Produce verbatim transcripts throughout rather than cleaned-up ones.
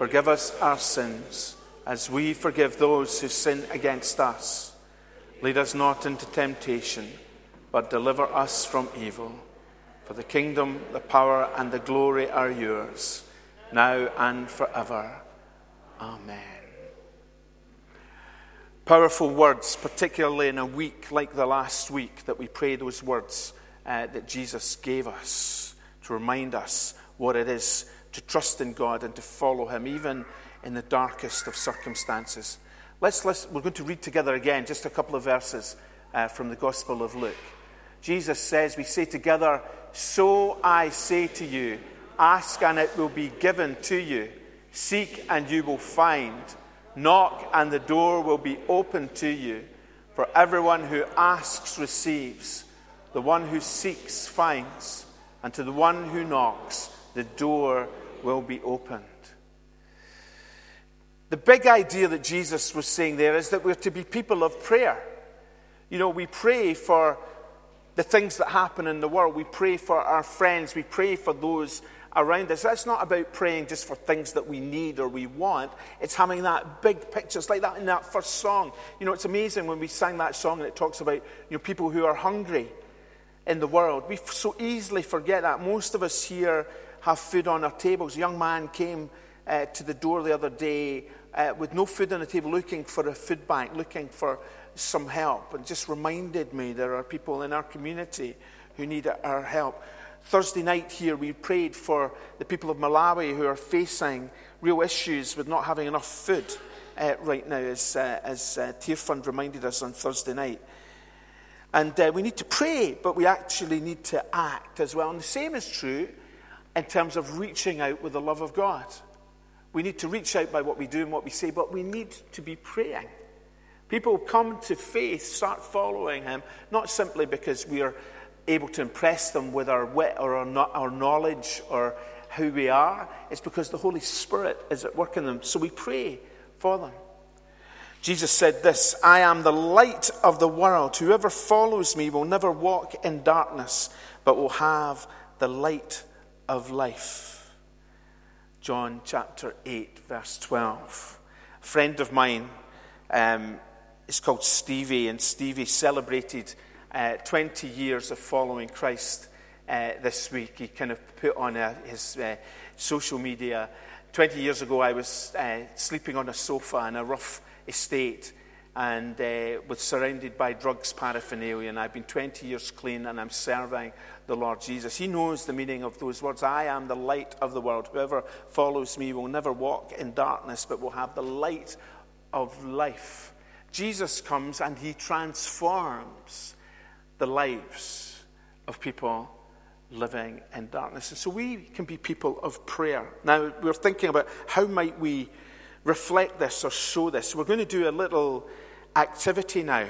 Forgive us our sins, as we forgive those who sin against us. Lead us not into temptation, but deliver us from evil. For the kingdom, the power, and the glory are yours, now and forever. Amen. Powerful words, particularly in a week like the last week that we pray those words uh, that Jesus gave us to remind us what it is to trust in God and to follow him, even in the darkest of circumstances. Let's listen. We're going to read together again just a couple of verses uh, from the Gospel of Luke. Jesus says, we say together, "So I say to you, ask and it will be given to you. Seek and you will find. Knock and the door will be opened to you. For everyone who asks receives. The one who seeks finds. And to the one who knocks, the door will be opened." The big idea that Jesus was saying there is that we're to be people of prayer. You know, we pray for the things that happen in the world. We pray for our friends. We pray for those around us. That's not about praying just for things that we need or we want. It's having that big picture. It's like that in that first song. You know, it's amazing when we sang that song and it talks about, you know, people who are hungry in the world. We so easily forget that. Most of us here have food on our tables. A young man came uh, to the door the other day uh, with no food on the table, looking for a food bank, looking for some help, and just reminded me there are people in our community who need our help. Thursday night here, we prayed for the people of Malawi who are facing real issues with not having enough food uh, right now, as, uh, as uh, Tear Fund reminded us on Thursday night. And uh, we need to pray, but we actually need to act as well. And the same is true in terms of reaching out with the love of God. We need to reach out by what we do and what we say, but we need to be praying. People come to faith, start following him, not simply because we are able to impress them with our wit or our, no- our knowledge or who we are. It's because the Holy Spirit is at work in them. So we pray for them. Jesus said this, "I am the light of the world. Whoever follows me will never walk in darkness, but will have the light of life." John chapter eight, verse twelve. A friend of mine um, is called Stevie, and Stevie celebrated uh, twenty years of following Christ uh, this week. He kind of put on a, his uh, social media. twenty years ago, I was uh, sleeping on a sofa in a rough estate and uh, was surrounded by drugs paraphernalia, and I've been twenty years clean and I'm serving the Lord Jesus. He knows the meaning of those words. "I am the light of the world. Whoever follows me will never walk in darkness, but will have the light of life." Jesus comes and he transforms the lives of people living in darkness. And so we can be people of prayer. Now, we're thinking about how might we reflect this or show this. We're going to do a little activity now.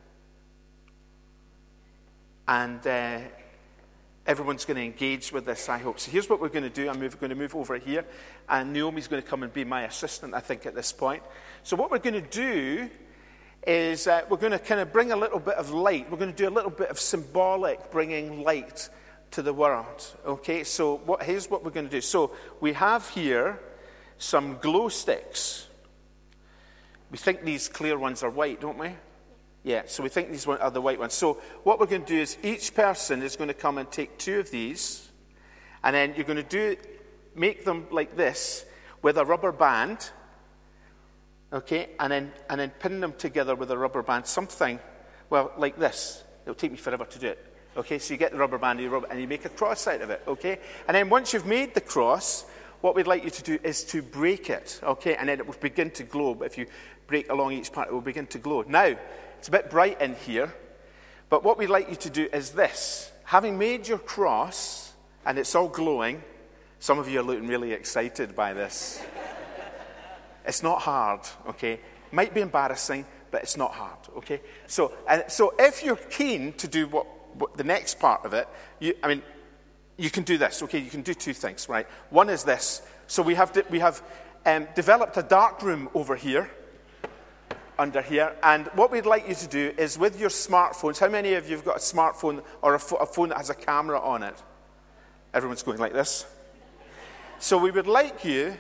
And uh, everyone's going to engage with this, I hope. So here's what we're going to do. I'm move, going to move over here. And Naomi's going to come and be my assistant, I think, at this point. So what we're going to do is uh, we're going to kind of bring a little bit of light. We're going to do a little bit of symbolic bringing light to the world. Okay, so what, here's what we're going to do. So we have here some glow sticks. We think these clear ones are white, don't we? Yeah, so we think these are the white ones. So what we're going to do is each person is going to come and take two of these, and then you're going to do make them like this with a rubber band, okay, and then and then pin them together with a rubber band, something, well, like this. It'll take me forever to do it. Okay, so you get the rubber band and you, rub, and you make a cross out of it, okay? And then once you've made the cross, what we'd like you to do is to break it, okay? And then it will begin to glow. But if you break along each part, it will begin to glow. Now, it's a bit bright in here, but what we'd like you to do is this. Having made your cross, and it's all glowing, some of you are looking really excited by this. It's not hard, okay? Might be embarrassing, but it's not hard, okay? So, and so if you're keen to do what, what the next part of it, you, I mean, you can do this, okay? You can do two things, right? One is this. So we have we have um, developed a dark room over here, under here, and what we'd like you to do is with your smartphones. How many of you have got a smartphone or a, fo- a phone that has a camera on it? Everyone's going like this. So we would like you,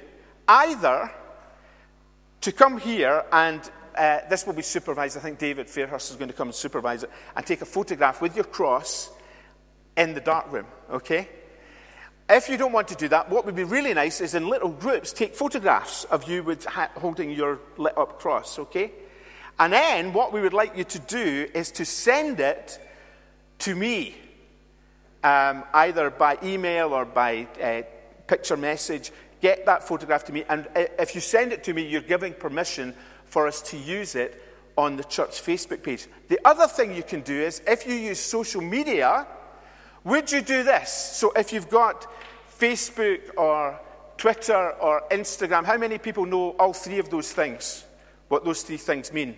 either to come here and uh, this will be supervised. I think David Fairhurst is going to come and supervise it and take a photograph with your cross in the dark room, okay? If you don't want to do that, what would be really nice is in little groups, take photographs of you with ha- holding your lit up cross, okay? And then what we would like you to do is to send it to me, um, either by email or by uh, picture message. Get that photograph to me, and if you send it to me, you're giving permission for us to use it on the church Facebook page. The other thing you can do is, if you use social media, would you do this? So if you've got Facebook or Twitter or Instagram, how many people know all three of those things? What those three things mean?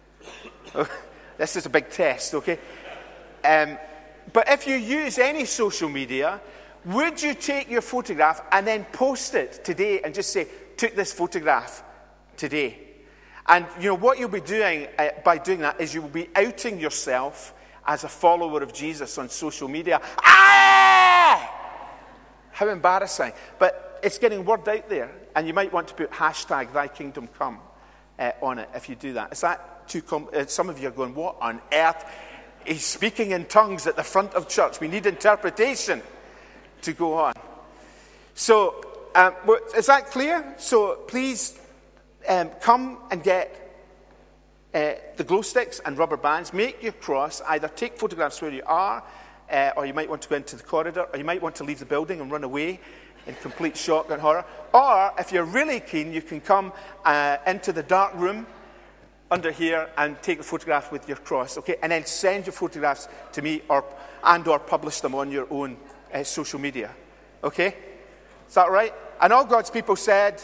This is a big test, okay? Um, but if you use any social media, would you take your photograph and then post it today and just say, took this photograph today? And, you know, what you'll be doing uh, by doing that is you will be outing yourself as a follower of Jesus on social media. Ah! How embarrassing. But it's getting word out there. And you might want to put hashtag Thy Kingdom Come uh, on it if you do that. Is that too com- uh, some of you are going, what on earth? He's speaking in tongues at the front of church. We need interpretation to go on. So, um, is that clear? So please um, come and get uh, the glow sticks and rubber bands. Make your cross. Either take photographs where you are, uh, or you might want to go into the corridor, or you might want to leave the building and run away in complete shock and horror. Or, if you're really keen, you can come uh, into the dark room under here and take a photograph with your cross, okay? And then send your photographs to me, or and or publish them on your own Uh, social media. Okay? Is that right? And all God's people said,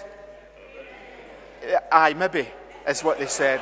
uh, aye, maybe, is what they said.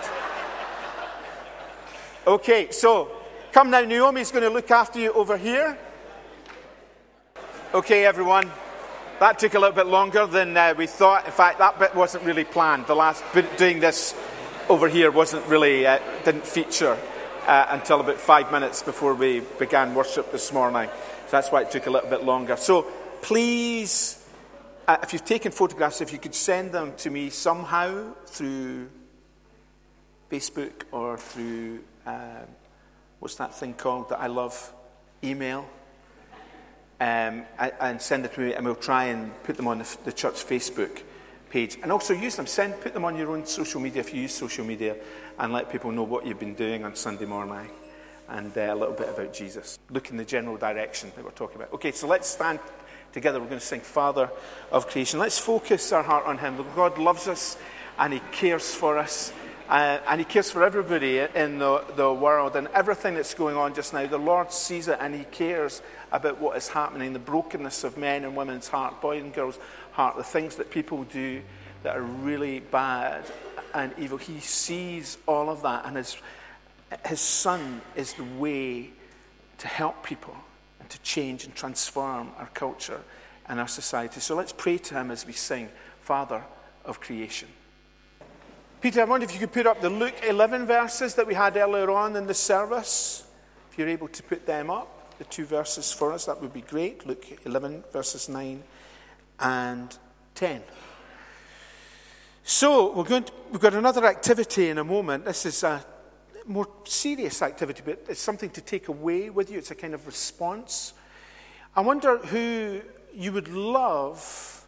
Okay, so, come now, Naomi's going to look after you over here. Okay, everyone. That took a little bit longer than uh, we thought. In fact, that bit wasn't really planned. The last bit doing this over here wasn't really, uh, didn't feature uh, until about five minutes before we began worship this morning. So that's why it took a little bit longer. So please, uh, if you've taken photographs, if you could send them to me somehow through Facebook or through, uh, what's that thing called that I love? Email. Um, and send it to me, and we'll try and put them on the, the church Facebook page. And also use them. Send, put them on your own social media if you use social media, and let people know what you've been doing on Sunday morning. And uh, a little bit about Jesus. Look in the general direction that we're talking about. Okay, so let's stand together. We're going to sing Father of Creation. Let's focus our heart on him. God loves us and he cares for us. Uh, and he cares for everybody in the, the world and everything that's going on just now. The Lord sees it and he cares about what is happening. The brokenness of men and women's heart, boys and girls' heart. The things that people do that are really bad and evil. He sees all of that, and his His Son is the way to help people and to change and transform our culture and our society. So let's pray to him as we sing, Father of Creation. Peter, I wonder if you could put up the Luke eleven verses that we had earlier on in the service. If you're able to put them up, the two verses for us, that would be great. Luke eleven, verses nine and ten. So we're going to, we've got another activity in a moment. This is a more serious activity, but it's something to take away with you. It's a kind of response. I wonder who you would love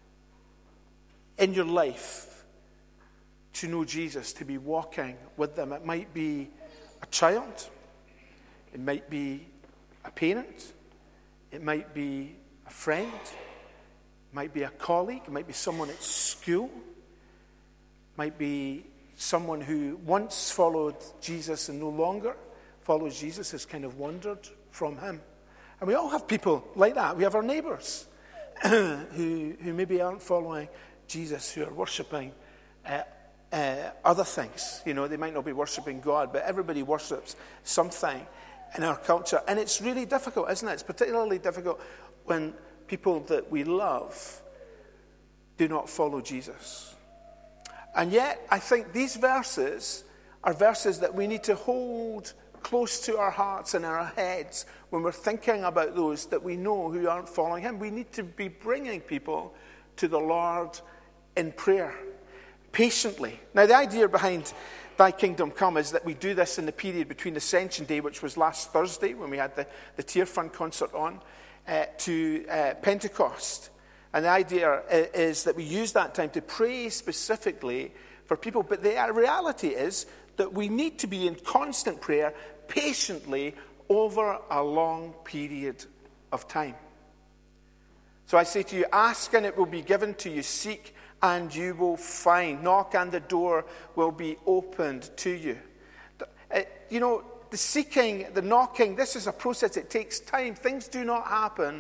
in your life to know Jesus, to be walking with them. It might be a child. It might be a parent. It might be a friend. It might be a colleague. It might be someone at school. It might be someone who once followed Jesus and no longer follows Jesus, has kind of wandered from him. And we all have people like that. We have our neighbours who, who maybe aren't following Jesus, who are worshipping uh, uh, other things. You know, they might not be worshipping God, but everybody worships something in our culture. And it's really difficult, isn't it? It's particularly difficult when people that we love do not follow Jesus. And yet, I think these verses are verses that we need to hold close to our hearts and our heads when we're thinking about those that we know who aren't following him. We need to be bringing people to the Lord in prayer, patiently. Now, the idea behind Thy Kingdom Come is that we do this in the period between Ascension Day, which was last Thursday when we had the, the Tear Fund concert on, uh, to uh, Pentecost. And the idea is that we use that time to pray specifically for people. But the reality is that we need to be in constant prayer, patiently, over a long period of time. So I say to you, ask and it will be given to you. Seek and you will find. Knock and the door will be opened to you. Uh, you know, the seeking, the knocking, this is a process. It takes time. Things do not happen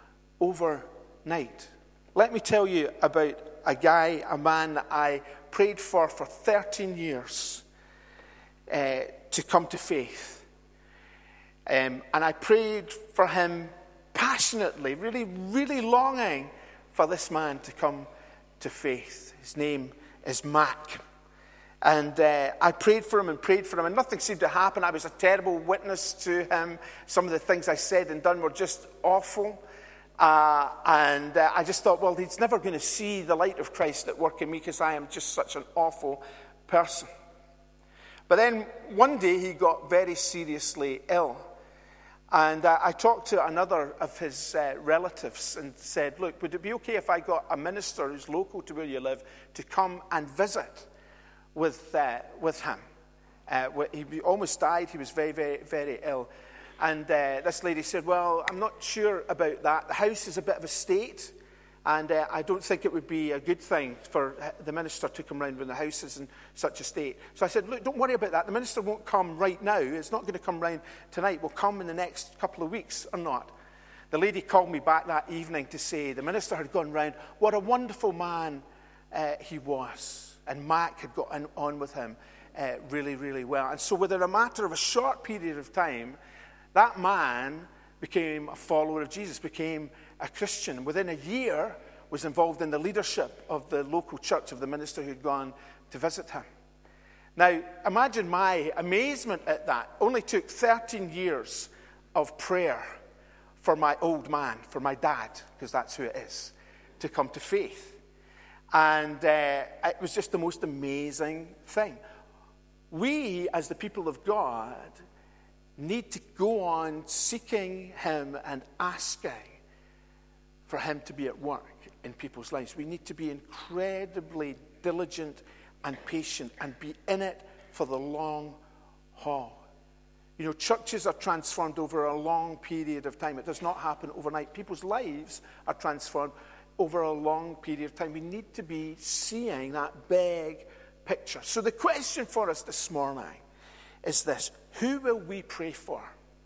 overnight. Let me tell you about a guy, a man that I prayed for for thirteen years uh, to come to faith. Um, and I prayed for him passionately, really, really longing for this man to come to faith. His name is Mac. And uh, I prayed for him and prayed for him, and nothing seemed to happen. I was a terrible witness to him. Some of the things I said and done were just awful. Uh, and uh, I just thought, well, he's never going to see the light of Christ at work in me because I am just such an awful person. But then one day he got very seriously ill. And uh, I talked to another of his uh, relatives and said, look, would it be okay if I got a minister who's local to where you live to come and visit with uh, with him? Uh, he almost died. He was very, very, very ill. And uh, this lady said, well, I'm not sure about that. The house is a bit of a state, and uh, I don't think it would be a good thing for the minister to come round when the house is in such a state. So I said, look, don't worry about that. The minister won't come right now. It's not going to come round tonight. We'll come in the next couple of weeks or not. The lady called me back that evening to say the minister had gone round. What a wonderful man uh, he was. And Mac had got on with him uh, really, really well. And so within a matter of a short period of time, that man became a follower of Jesus, became a Christian. Within a year, was involved in the leadership of the local church of the minister who'd gone to visit him. Now, imagine my amazement at that. Only took thirteen years of prayer for my old man, for my dad, because that's who it is, to come to faith. And uh, it was just the most amazing thing. We, as the people of God, need to go on seeking him and asking for him to be at work in people's lives. We need to be incredibly diligent and patient and be in it for the long haul. You know, churches are transformed over a long period of time. It does not happen overnight. People's lives are transformed over a long period of time. We need to be seeing that big picture. So the question for us this morning is this: who will we pray for?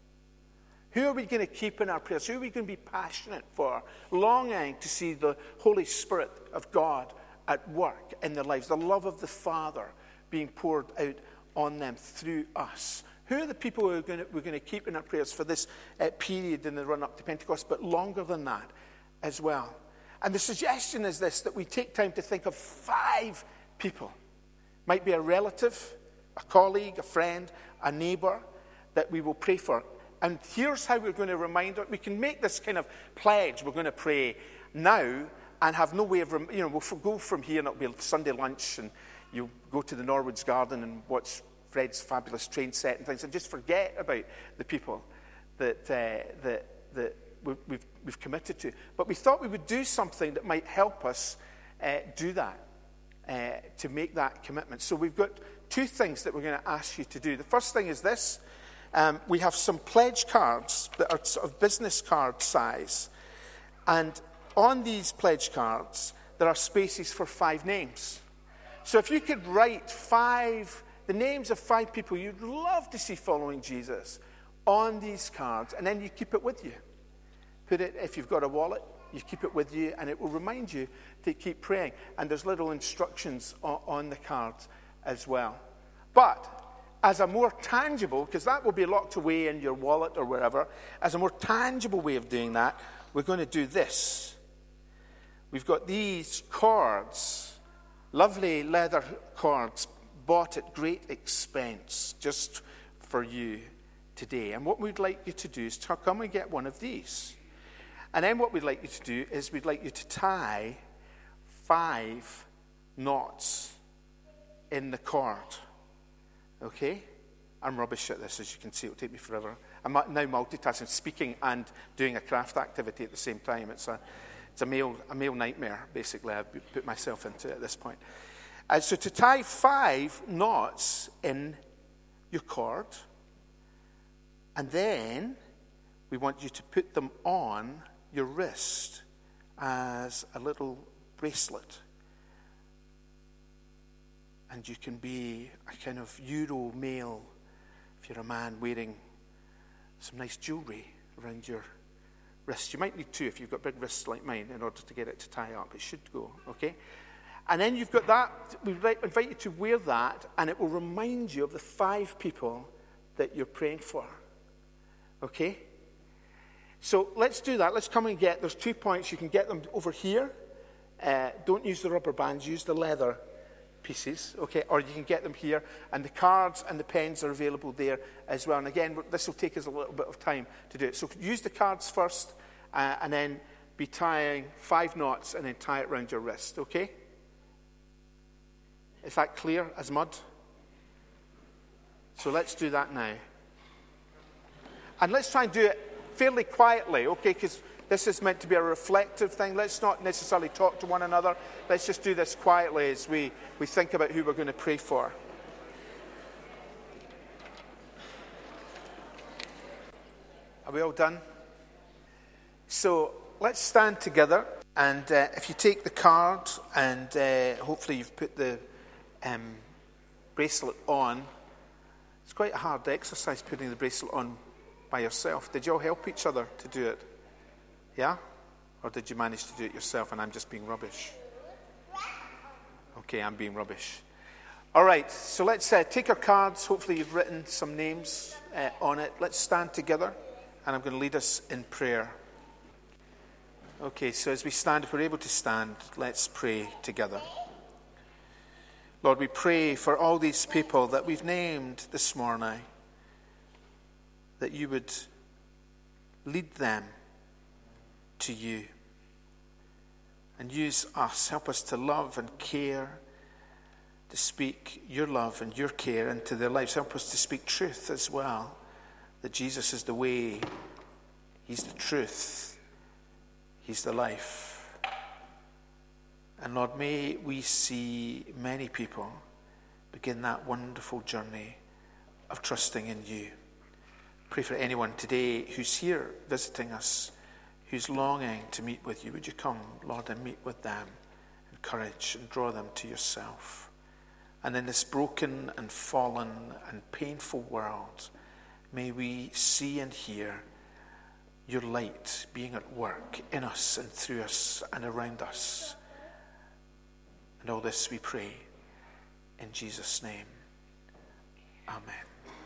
Who are we going to keep in our prayers? Who are we going to be passionate for, longing to see the Holy Spirit of God at work in their lives, the love of the Father being poured out on them through us? Who are the people who are going to, we're going to keep in our prayers for this uh, period in the run-up to Pentecost, but longer than that as well? And the suggestion is this, that we take time to think of five people. Might be a relative, a colleague, a friend, a neighbor that we will pray for. And here's how we're going to remind her. We can make this kind of pledge. We're going to pray now and have no way of, you know, we'll go from here and it'll be Sunday lunch and you'll go to the Norwoods Garden and watch Fred's fabulous train set and things and just forget about the people that, uh, that, that we've, we've committed to. But we thought we would do something that might help us uh, do that, uh, to make that commitment. So we've got two things that we're going to ask you to do. The first thing is this. Um, we have some pledge cards that are sort of business card size. And on these pledge cards, there are spaces for five names. So if you could write five, the names of five people you'd love to see following Jesus on these cards, and then you keep it with you. Put it, if you've got a wallet, you keep it with you, and it will remind you to keep praying. And there's little instructions on, on the cards as well. But as a more tangible, because that will be locked away in your wallet or wherever, as a more tangible way of doing that, we're going to do this. We've got these cords, lovely leather cords, bought at great expense just for you today. And what we'd like you to do is to come and get one of these. And then what we'd like you to do is we'd like you to tie five knots in the cord. Okay? I'm rubbish at this, as you can see. It'll take me forever. I'm now multitasking, speaking and doing a craft activity at the same time. It's a, it's a male, a male nightmare, basically. I've put myself into it at this point. Uh, so to tie five knots in your cord, and then we want you to put them on your wrist as a little bracelet. And you can be a kind of Euro male, if you're a man, wearing some nice jewelry around your wrist. You might need two if you've got big wrists like mine in order to get it to tie up. It should go, okay? And then you've got that. We invite you to wear that, and it will remind you of the five people that you're praying for, okay? So let's do that. Let's come and get, there's two points. You can get them over here. Uh, don't use the rubber bands. Use the leather pieces, okay? Or you can get them here. And the cards and the pens are available there as well. And again, this will take us a little bit of time to do it. So use the cards first, uh, and then be tying five knots, and then tie it around your wrist, okay? Is that clear as mud? So let's do that now. And let's try and do it fairly quietly, okay? Because this is meant to be a reflective thing. Let's not necessarily talk to one another. Let's just do this quietly as we, we think about who we're going to pray for. Are we all done? So let's stand together. And uh, if you take the card, and uh, hopefully you've put the um, bracelet on. It's quite a hard exercise putting the bracelet on by yourself. Did you all help each other to do it? Yeah? Or did you manage to do it yourself and I'm just being rubbish? Okay, I'm being rubbish. All right, so let's uh, take our cards. Hopefully you've written some names uh, on it. Let's stand together, and I'm going to lead us in prayer. Okay, so as we stand, if we're able to stand, let's pray together. Lord, we pray for all these people that we've named this morning, that you would lead them to you and use us. Help us to love and care, to speak your love and your care into their lives. Help us to speak truth as well, that Jesus is the way, he's the truth, he's the life. And Lord, may we see many people begin that wonderful journey of trusting in you. Pray for anyone today who's here visiting us, who's longing to meet with you. Would you come, Lord, and meet with them, encourage and draw them to yourself. And in this broken and fallen and painful world, may we see and hear your light being at work in us and through us and around us. And all this we pray in Jesus' name. Amen.